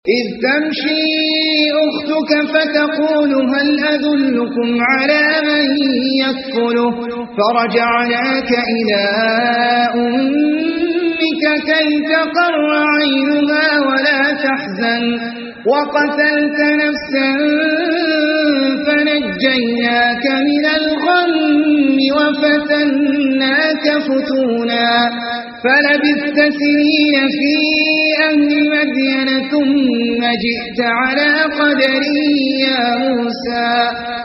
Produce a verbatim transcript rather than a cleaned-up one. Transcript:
إذ تمشي أختك فتقول هل أدلكم على من يكفله فرجعناك إلى أمك كي تقر عينها ولا تحزن وقتلت نفسا فنجيناك من الغم وفتناك فتونا فلبثت سنين في أهل مدين ثم جئت على قدري يا موسى